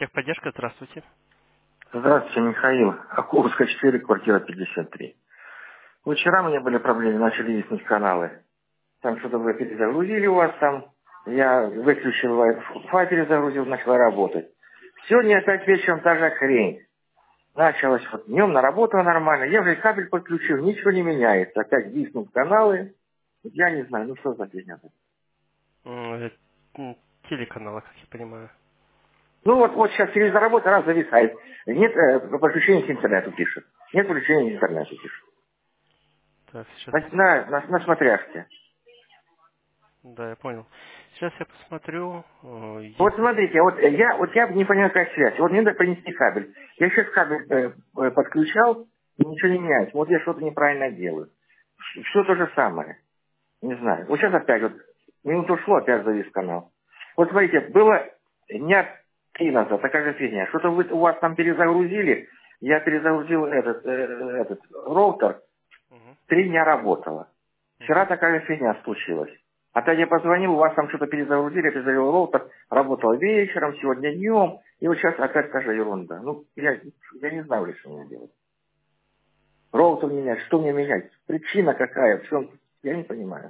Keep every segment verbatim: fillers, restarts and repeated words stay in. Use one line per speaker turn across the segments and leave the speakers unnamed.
Техподдержка, здравствуйте.
Здравствуйте, Михаил. Акуловская четыре, квартира пятьдесят три. Вот вчера у меня были проблемы, начали виснуть каналы. Там что-то вы перезагрузили у вас там. Я выключил Wi-Fi, перезагрузил, начала работать. Сегодня опять вечером та же хрень. Началось вот днем, наработала нормально. Я уже кабель подключил, ничего не меняется. Опять виснут каналы. Я не знаю, ну что за фигня.
М, м, Телеканала, как я понимаю.
Ну вот, вот сейчас телевизор работает, раз зависает. Нет э, подключения к интернету пишет. Нет подключения к интернету пишет.
Так, сейчас.
На, на, на, на смотряшке.
Да, я понял. Сейчас я посмотрю, э,
Вот
если...
смотрите, вот я, вот я не понимаю, какая связь. Вот мне надо принести кабель. Я сейчас кабель э, э, подключал, и ничего не меняется. Вот я что-то неправильно делаю. Все то же самое. Не знаю. Вот сейчас опять вот, минуту шло, опять завис канал. Вот смотрите, было дня три назад такая же фигня. Что-то вы у вас там перезагрузили. Я перезагрузил этот, э, этот роутер.
Мгм,
Три дня работало. Вчера
мгм.
такая фигня случилась. Опять я позвонил, у вас там что-то перезагрузили, я перезагрузил роутер, работал вечером, сегодня днем, и вот сейчас опять та же ерунда. Ну, я, я не знаю, что мне делать. Роутер менять, что мне менять? Причина какая? В чем? Я не понимаю.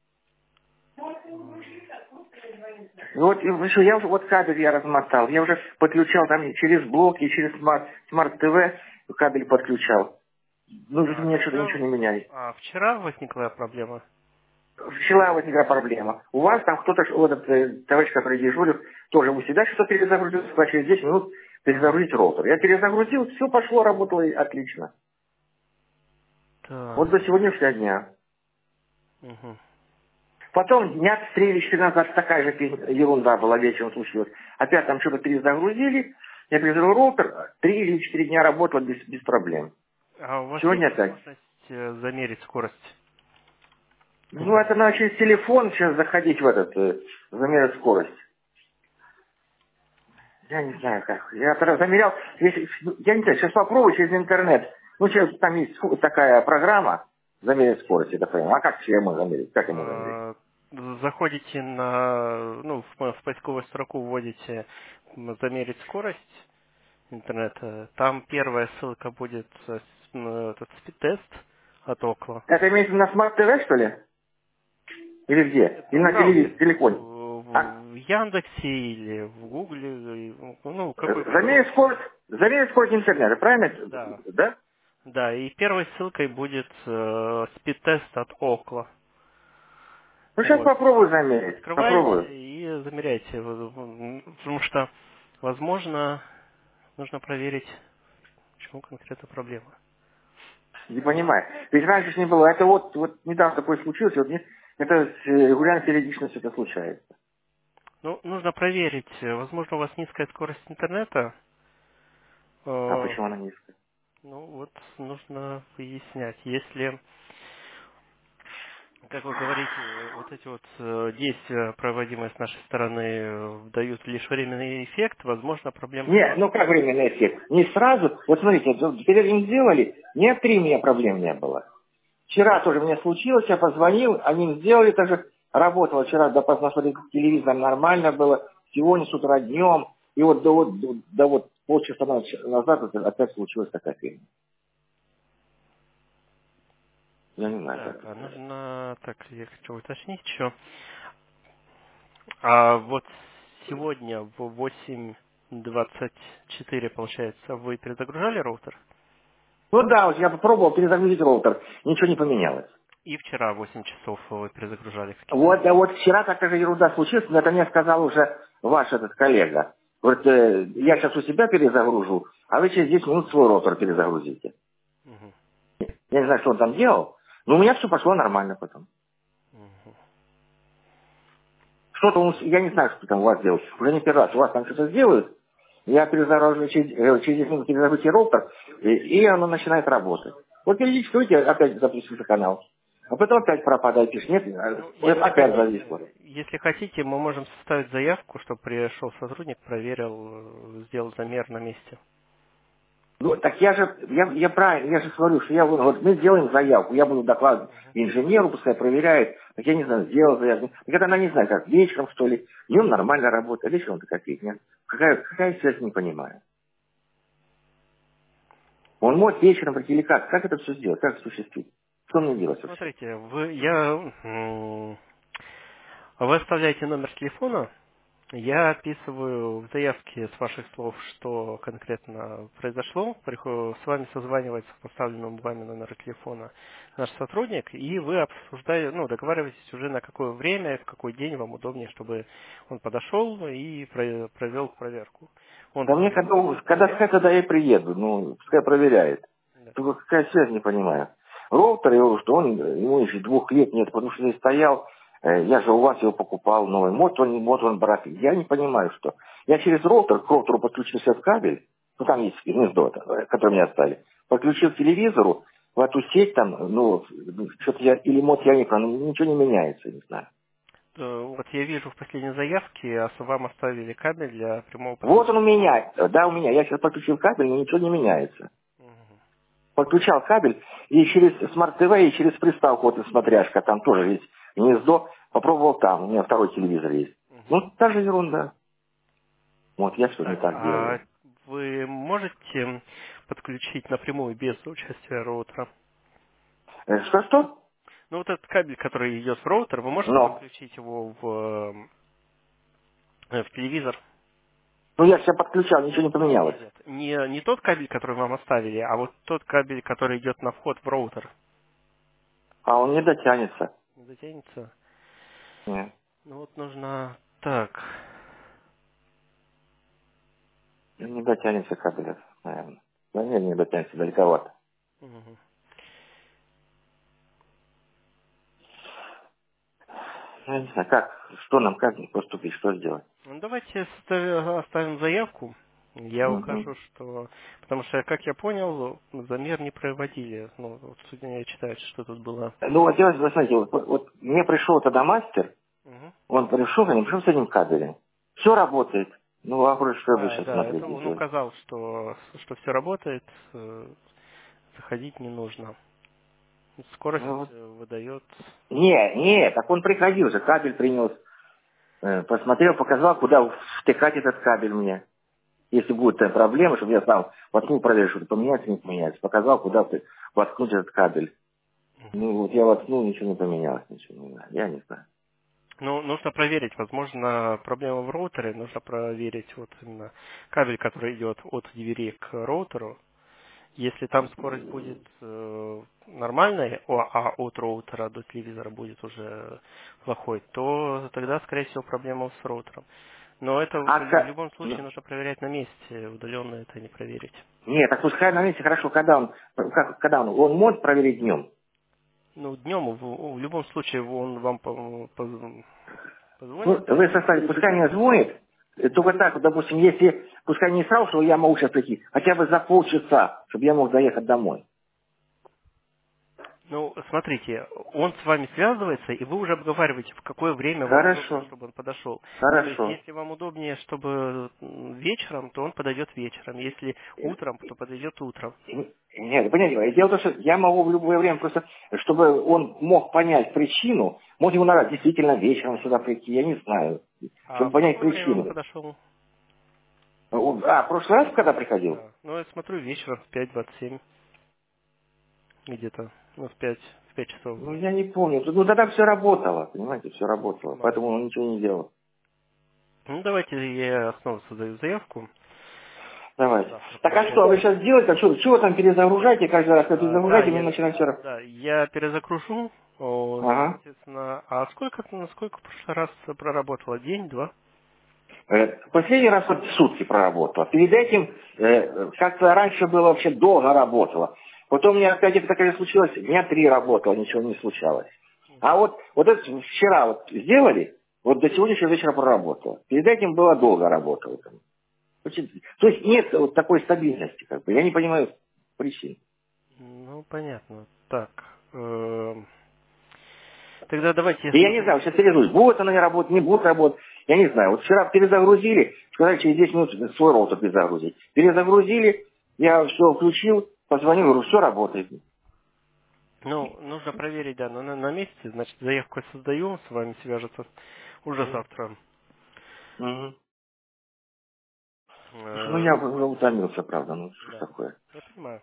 И вот, и еще я уже, вот кабель я размотал, я уже подключал там и через блок, и через смарт, смарт-ТВ кабель подключал. Ну,
А
мне что-то
вчера,
ничего не меняет.
а вчера возникла проблема?
Вчера возникла проблема. У вас там кто-то, ж- вот этот э, товарищ, который дежурит, тоже у себя что-то перезагрузил, сказал, через десять минут
Ага.
перезагрузить роутер. Я перезагрузил, все пошло, работало и отлично. Вот
Так.
до сегодняшнего дня.
Угу.
Потом дня три или четыре назад такая же фиг- ерунда была, вечером случилась. Опять там что-то перезагрузили, я перезагрузил роутер, три или четыре дня работало без, без проблем.
А у вас есть
Сегодня опять.
возможность э, замерить скорость
Ну, это
интернета?
надо через телефон сейчас заходить в этот, э, замерять скорость. Я не знаю как. Я тогда замерял, если, ну, я не знаю, сейчас попробую через интернет. Ну, сейчас там есть ску- такая программа, замерить скорость, это понимаю. А как я ему замерить? Как ему замерить?
А, Заходите на, ну, в, в поисковую строку вводите м, замерить скорость интернета. Там первая ссылка будет э, с- м, этот спид-тест от Окла.
Это имеется на смарт-ТВ, что ли? Или где?
Нет,
Или
в
на телевизоре,
браузере.
в телефоне?
В,
А?
в Яндексе или в Гугле, и, ну, какой
Э,
вы
Замерить
браузер.
скорость, замерить скорость интернета, правильно?
Да.
Да?
Да, и первой ссылкой будет э, спид-тест от Окла.
Ну, сейчас
Вот.
попробую замерить.
Открываете
Попробую.
и замеряете, в- в- потому что, возможно, нужно проверить, в чему конкретно проблема.
Не понимаю. Ведь раньше ж не было. Это вот, вот недавно такое случилось, вот мне- это с э, регулярной периодичностью это случается.
Ну, нужно проверить, э, возможно, у вас низкая скорость интернета.
А
Э,
почему она низкая?
Ну, вот нужно выяснять. Если, как вы говорите, вот эти вот э, действия, проводимые с нашей стороны, э, дают лишь временный эффект, возможно, проблема в
Не,
том,
ну как временный эффект? Не сразу. Вот смотрите, вот перед этим сделали, не три у меня проблем не было. Вчера тоже мне случилось, я позвонил, они им сделали, также работало вчера допоздна, смотрели телевизор, нормально было, сегодня с утра днем, и вот до вот, до, до вот полчаса нач- назад вот опять случилась такая фигня. Я не знаю,
так,
как
а
это.
нужно, так, я хочу уточнить еще. А вот сегодня в восемь двадцать четыре, получается, вы перезагружали роутер?
Ну да, вот я попробовал перезагрузить роутер, ничего не поменялось.
И вчера в восемь часов вы перезагружали, как я
Вот,
вижу.
а вот вчера такая же ерунда случилась, но это мне сказал уже ваш этот коллега. Говорит, э, я сейчас у себя перезагружу, а вы через десять минут свой роутер перезагрузите.
Мгм,
Я не знаю, что он там делал, но у меня все пошло нормально потом.
мгм.
Что-то он, я не знаю, что там у вас делают. Уже не первый раз. У вас там что-то сделают, я перезагружу через, э, через десять минут перезагрузите роутер, и, и оно начинает работать. Вот периодически выйдете, опять запустился канал. А потом опять пропадает, пишет, нет, э,
Ну,
вот
если
опять зависло.
хотите, если хотите, мы можем составить заявку, чтобы пришел сотрудник, проверил, э, сделал замер на месте.
Ну, так я же, я, я правильно, я же говорю, что я, вот мы сделаем заявку, я буду докладывать инженеру, пускай проверяет, так я не знаю, сделал заявку. Так это она не знает, как, вечером, что ли, днем нормально работает, а вечером-то какие нет. Какая, какая связь, не понимаю. Он может вечером прийти или как? Как это все сделать? Как осуществить? Что мне
Ну,
делать вообще?
смотрите, вы, я, м, вы оставляете номер телефона, я описываю в заявке с ваших слов, что конкретно произошло. Приход- С вами созванивается по поставленному вами номеру телефона наш сотрудник, и вы обсуждаете, ну, договариваетесь уже на какое время, в какой день вам удобнее, чтобы он подошел и про- провел проверку. Он
Да мне
будет
когда, когда сказать,
проверять.
тогда я и приеду, ну, пускай проверяет.
Да.
Только какая связь, не понимаю. Роутер, его, что он, ему еще двух лет нет, потому что не стоял, э, я же у вас его покупал новый, может он, может он брать. Я не понимаю, что. Я через роутер к роутеру подключился в кабель, ну там есть гнездо, это, которое мне оставили, подключил к телевизору, в эту сеть там, ну, что-то я, или мод я не понимаю, ну, ничего не меняется, не знаю.
Э, Вот я вижу в последней заявке, а вам оставили кабель для прямого
Вот он у
подключения.
меня, да, у меня, я сейчас подключил кабель, но ничего не меняется.
Мгм.
Подключал кабель, и через смарт-ТВ, и через приставку, вот и смотряшка, там тоже есть гнездо, попробовал там, у меня второй телевизор есть.
Мгм.
Ну, та же ерунда. Вот я что не
Так,
так
а
делаю.
вы можете подключить напрямую без участия роутера?
Э, Что-что?
Ну, вот этот кабель, который идет в роутер, вы можете
Но.
подключить его в, э, в телевизор?
Ну, я себя подключал, ничего не
Нет, нет,
поменялось.
нет. Не, не тот кабель, который вам оставили, а вот тот кабель, который идет на вход в роутер.
А он не дотянется.
Не затянется?
Нет,
Ну вот нужно... Так.
не дотянется кабель, наверное. Да нет, не дотянется, далековато.
Мгм.
Я не знаю, как, что нам, как поступить, что сделать.
Ну, давайте ста- оставим заявку. Я
Угу.
укажу, что... Потому что, как я понял, замер не проводили. Ну, вот судья читает, что тут было.
Ну, вот, я, вы знаете, вот, вот мне пришел тогда мастер,
Мгм.
он пришел, я не пришел с этим кабелем. Все работает. Ну, вопрос, что вы
Да,
сейчас
да, это
смотрите
он
сделать.
указал, что, что все работает, э, заходить не нужно. Скорость
Ну, вот.
э, выдает...
Не, не, так он приходил же, кабель принес, э, посмотрел, показал, куда втыкать этот кабель мне. Если будут э, проблемы, чтобы я сам воткнул, проверил, что-то поменяется, не поменяется. Показал, куда ты воткнуть этот кабель. Ну, вот я воткнул, ничего не поменялось, ничего не знаю. Я не знаю.
Ну, нужно проверить, возможно, проблема в роутере, нужно проверить вот именно кабель, который идет от двери к роутеру. Если там скорость будет э, нормальной, о- а от роутера до телевизора будет уже плохой, то тогда, скорее всего, проблема с роутером. Но это в
А,
в
ка-
любом
ну,
случае нужно проверять на месте, удаленно это не проверить.
нет, так пускай на месте, хорошо, когда он, как- когда он, он может проверить днем?
Ну, днем в, в любом случае он вам по- по-
Ну,
позвонит
вы
и
составите, пускай мне звонит, э, только так, вот, допустим, если, пускай не сразу, что я могу сейчас прийти, хотя бы за полчаса, чтобы я мог доехать домой.
ну, смотрите, он с вами связывается, и вы уже обговариваете, в какое время вам удобнее,
Хорошо,
чтобы он подошел. То есть,
хорошо.
если вам удобнее, чтобы м, вечером, то он подойдет вечером. Если утром, то подойдет утром.
Нет, понимаете, дело в том, что я могу в любое время просто, чтобы он мог понять причину, может ему надо действительно вечером сюда прийти, я не знаю,
А
чтобы
в
понять
какое время он
причину.
подошел?
А, в прошлый раз, когда приходил?
Да. Ну, я смотрю, вечером в пять двадцать семь где-то. Ну, в пять в пять часов.
Ну, я не помню. Ну, тогда все работало, понимаете, все работало,
Нормально.
поэтому он ничего не делал.
Ну, давайте я снова создаю заявку.
Давайте.
Завтра
Так а что,
получается.
вы сейчас делаете? Что, чего там перезагружаете? Каждый раз, когда
А, да,
перезагружаете, мы
я,
начинаем все раз.
да, я перезагружу. О,
Ага.
соответственно, а сколько, насколько в прошлый раз проработала? День, два?
Э, Последний раз вот сутки проработала. Перед этим э, как-то раньше было вообще долго работала. Потом мне опять это такая случилось, дня три работала, ничего не случалось. А вот, вот это вчера вот сделали, вот до сегодняшнего вечера проработала. Перед этим было долго работала. там. Очень- То есть нет вот такой стабильности, как бы. Я не понимаю причин.
Ну, понятно. Так. эм, Тогда давайте я
И я не
создам.
знаю, сейчас связуюсь, будет она не работать, не будет работать. Я не знаю. Вот вчера перезагрузили, сказали, через десять минут свой роутер перезагрузить. Перезагрузили, Я все включил, позвонил, говорю, все работает.
Ну, нужно проверить, да, но на, на месте, значит, заявку я создаю, с вами свяжется уже
Мгм.
завтра.
Мгм. Слушай, ну
Э,
я уже утомился, правда, ну что ж
да,
такое.
я понимаю.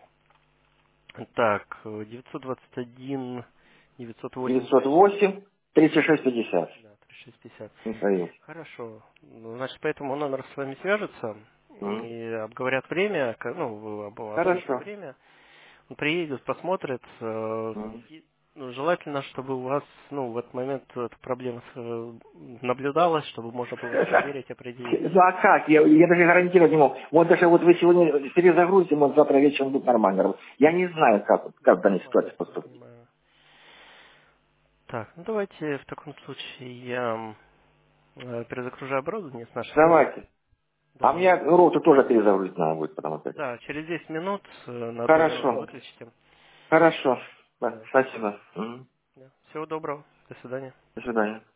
Так, э, девятьсот двадцать один, девятьсот восемь,
девятьсот восемь тридцать шесть пятьдесят.
да, тридцать шесть пятьдесят.
Михаил.
Хорошо. Ну, значит, по этому номеру с вами свяжутся
Мгм.
и обговорят время, ка- ну, вы об- обсудите
Хорошо.
время. Он приедет, посмотрит. э,
Мгм.
и, ну, желательно, чтобы у вас, ну, в этот момент эта проблема с, э, наблюдалась, чтобы можно было проверить, определить.
Ну а как? Я, я даже гарантировать не могу. Вот даже вот вы сегодня перезагрузите, вот завтра вечером будет нормально работать. Я не знаю, как, как в
Я
данной
понимаю,
ситуации
я
поступить.
понимаю. Так, ну давайте в таком случае я э, перезагружаю оборудование с нашей стороны.
Давайте. А
Да,
мне
и
роту тоже перезагрузить надо будет потом опять.
да, через десять минут э, на одну минуту
Хорошо.
выключите.
Хорошо. Да,
Да.
спасибо. Мгм.
Да. Всего доброго. До свидания.
До свидания.